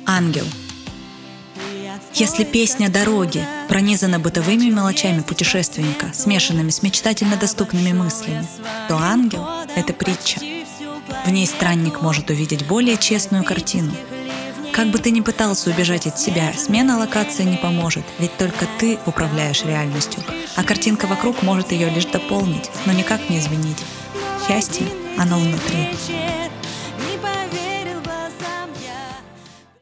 Ангел. Если песня «Дороги» пронизана бытовыми мелочами путешественника, смешанными с мечтательно доступными мыслями, то «Ангел» — это притча. В ней странник может увидеть более честную картину. Как бы ты ни пытался убежать от себя, смена локации не поможет, ведь только ты управляешь реальностью, а картинка вокруг может ее лишь дополнить, но никак не изменить. Счастье, оно внутри.